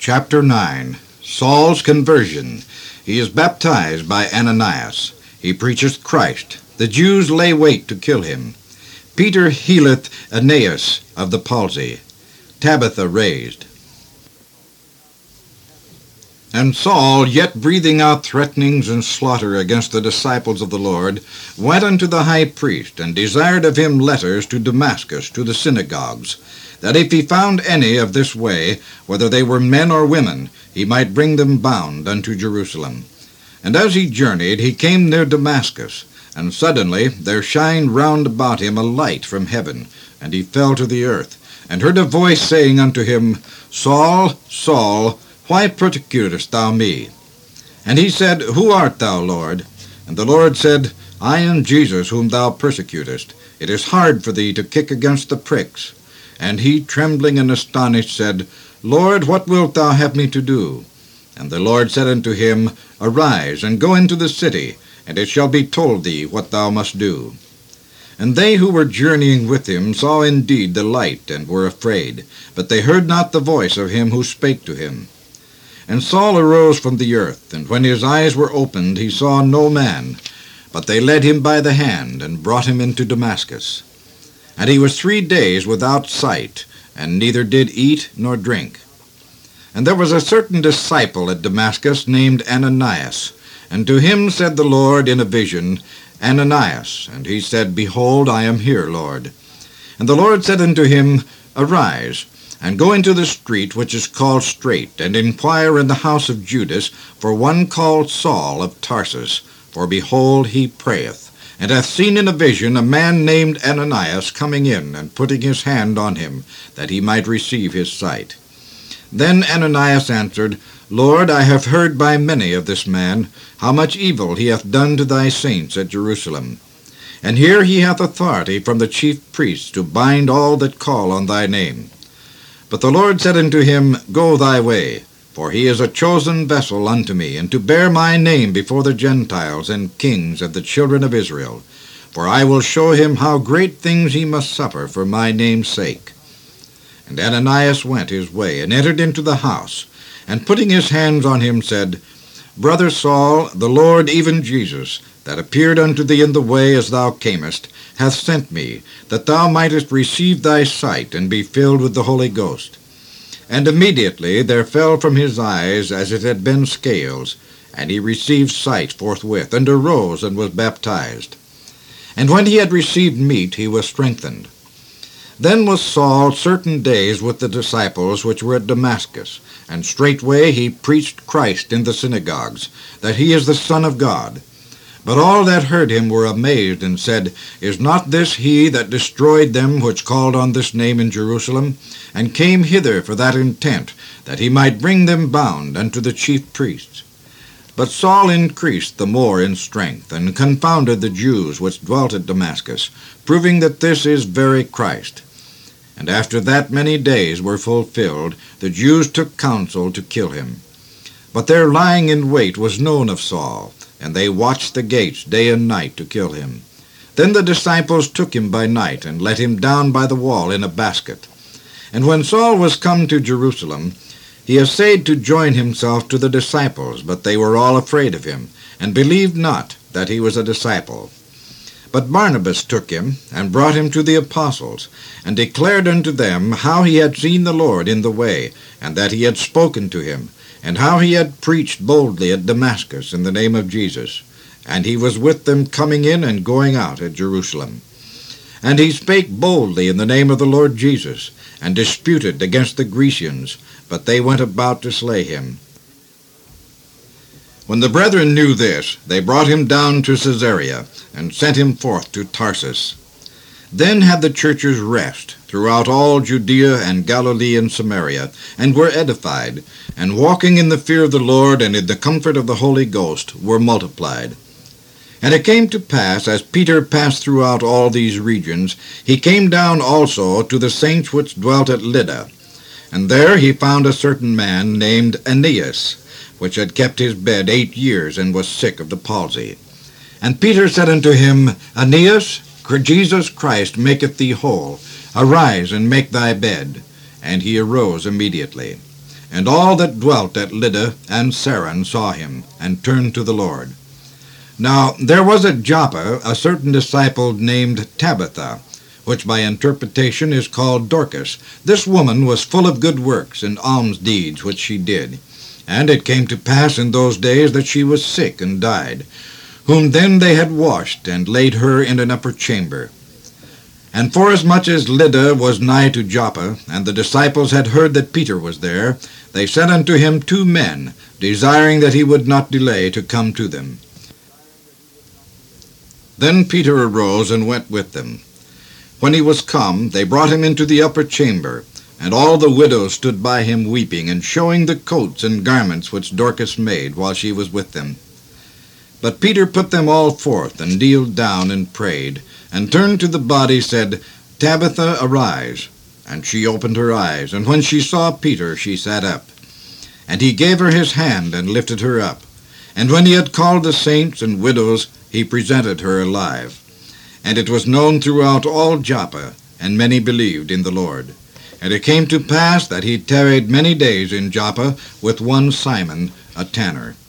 Chapter 9. Saul's conversion. He is baptized by Ananias. He preacheth Christ. The Jews lay wait to kill him. Peter healeth Aeneas of the palsy. Tabitha raised. And Saul, yet breathing out threatenings and slaughter against the disciples of the Lord, went unto the high priest, and desired of him letters to Damascus, to the synagogues, that if he found any of this way, whether they were men or women, he might bring them bound unto Jerusalem. And as he journeyed, he came near Damascus, and suddenly there shined round about him a light from heaven, and he fell to the earth, and heard a voice saying unto him, Saul, Saul, why persecutest thou me? And he said, Who art thou, Lord? And the Lord said, I am Jesus whom thou persecutest. It is hard for thee to kick against the pricks. And he, trembling and astonished, said, Lord, what wilt thou have me to do? And the Lord said unto him, Arise, and go into the city, and it shall be told thee what thou must do. And they who were journeying with him saw indeed the light, and were afraid, but they heard not the voice of him who spake to him. And Saul arose from the earth, and when his eyes were opened, he saw no man, but they led him by the hand, and brought him into Damascus. And he was 3 days without sight, and neither did eat nor drink. And there was a certain disciple at Damascus named Ananias, and to him said the Lord in a vision, Ananias. And he said, Behold, I am here, Lord. And the Lord said unto him, Arise, and go into the street which is called Straight, and inquire in the house of Judas for one called Saul of Tarsus, for behold, he prayeth, and hath seen in a vision a man named Ananias coming in, and putting his hand on him, that he might receive his sight. Then Ananias answered, Lord, I have heard by many of this man, how much evil he hath done to thy saints at Jerusalem. And here he hath authority from the chief priests to bind all that call on thy name. But the Lord said unto him, Go thy way, for he is a chosen vessel unto me, and to bear my name before the Gentiles and kings of the children of Israel. For I will show him how great things he must suffer for my name's sake. And Ananias went his way, and entered into the house, and putting his hands on him said, Brother Saul, the Lord, even Jesus, that appeared unto thee in the way as thou camest, hath sent me, that thou mightest receive thy sight, and be filled with the Holy Ghost. And immediately there fell from his eyes as it had been scales, and he received sight forthwith, and arose, and was baptized. And when he had received meat, he was strengthened. Then was Saul certain days with the disciples which were at Damascus, and straightway he preached Christ in the synagogues, that he is the Son of God. But all that heard him were amazed, and said, Is not this he that destroyed them which called on this name in Jerusalem, and came hither for that intent, that he might bring them bound unto the chief priests? But Saul increased the more in strength, and confounded the Jews which dwelt at Damascus, proving that this is very Christ. And after that many days were fulfilled, the Jews took counsel to kill him. But their lying in wait was known of Saul, and they watched the gates day and night to kill him. Then the disciples took him by night, and let him down by the wall in a basket. And when Saul was come to Jerusalem, he essayed to join himself to the disciples, but they were all afraid of him, and believed not that he was a disciple. But Barnabas took him, and brought him to the apostles, and declared unto them how he had seen the Lord in the way, and that he had spoken to him, and how he had preached boldly at Damascus in the name of Jesus. And he was with them coming in and going out at Jerusalem. And he spake boldly in the name of the Lord Jesus, and disputed against the Grecians, but they went about to slay him. When the brethren knew this, they brought him down to Caesarea, and sent him forth to Tarsus. Then had the churches rest throughout all Judea and Galilee and Samaria, and were edified, and walking in the fear of the Lord and in the comfort of the Holy Ghost were multiplied. And it came to pass, as Peter passed throughout all these regions, he came down also to the saints which dwelt at Lydda. And there he found a certain man named Aeneas, which had kept his bed 8 years, and was sick of the palsy. And Peter said unto him, Aeneas, Jesus Christ maketh thee whole. Arise, and make thy bed. And he arose immediately. And all that dwelt at Lydda and Saron saw him, and turned to the Lord. Now there was at Joppa a certain disciple named Tabitha, which by interpretation is called Dorcas. This woman was full of good works and alms deeds which she did. And it came to pass in those days that she was sick and died, whom then they had washed, and laid her in an upper chamber. And forasmuch as Lydda was nigh to Joppa, and the disciples had heard that Peter was there, they sent unto him 2 men, desiring that he would not delay to come to them. Then Peter arose and went with them. When he was come, they brought him into the upper chamber, and all the widows stood by him weeping, and showing the coats and garments which Dorcas made while she was with them. But Peter put them all forth, and kneeled down and prayed, and turned to the body, said, Tabitha, arise. And she opened her eyes, and when she saw Peter, she sat up. And he gave her his hand, and lifted her up. And when he had called the saints and widows, he presented her alive. And it was known throughout all Joppa, and many believed in the Lord. And it came to pass that he tarried many days in Joppa with one Simon, a tanner.